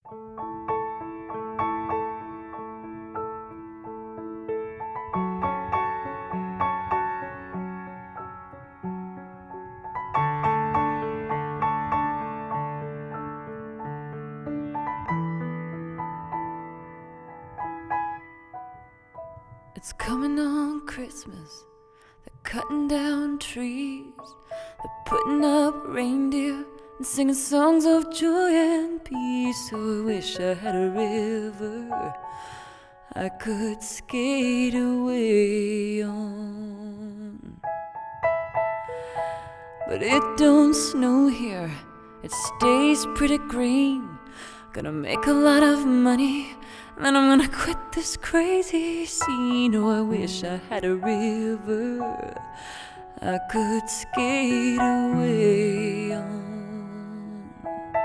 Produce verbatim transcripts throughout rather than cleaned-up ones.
It's coming on Christmas. They're cutting down trees. They're putting up reindeer and singing songs of joy and peace. So I wish I had a river I could skate away on. But it don't snow here, it stays pretty green. Gonna make a lot of money, then I'm gonna quit this crazy scene. Oh, I wish I had a river I could skate away on.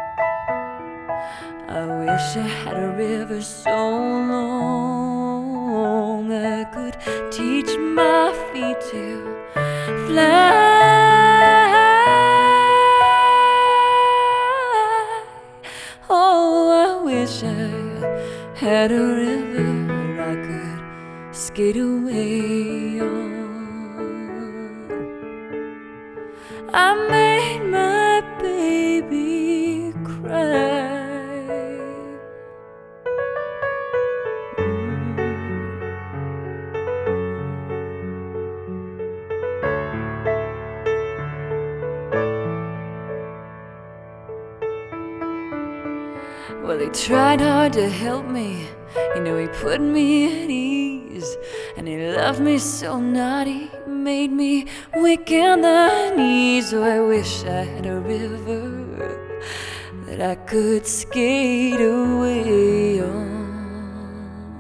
I wish I had a river so long I could teach my feet to fly. Oh, I wish I had a river I could skate away on. I made my baby cry. Well, he tried hard to help me, you know, he put me at ease. And he loved me so naughty, made me weak in the knees. Oh, I wish I had a river that I could skate away on.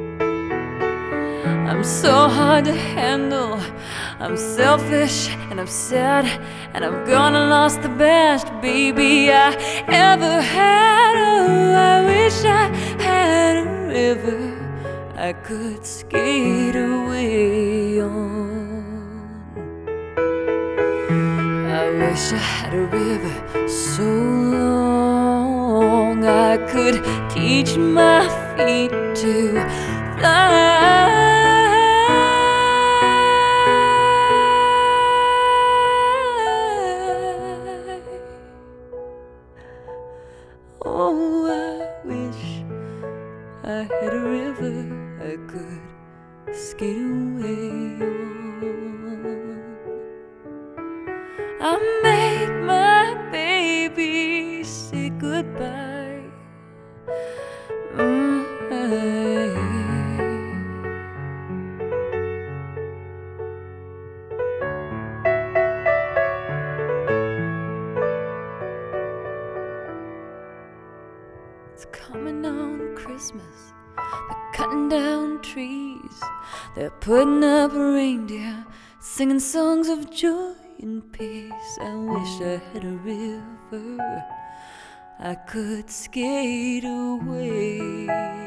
I'm so hard to handle, I'm selfish and I'm sad, and I've gone and lost the best baby I ever had. Oh, I wish I had a river I could skate away on. I wish I had a river so long I could teach my feet to fly. Oh, I wish I had a river I could skate away on. I made my baby say goodbye. Mm, It's coming on Christmas. They're cutting down trees. They're putting up reindeer, singing songs of joy and peace. I wish I had a river I could skate away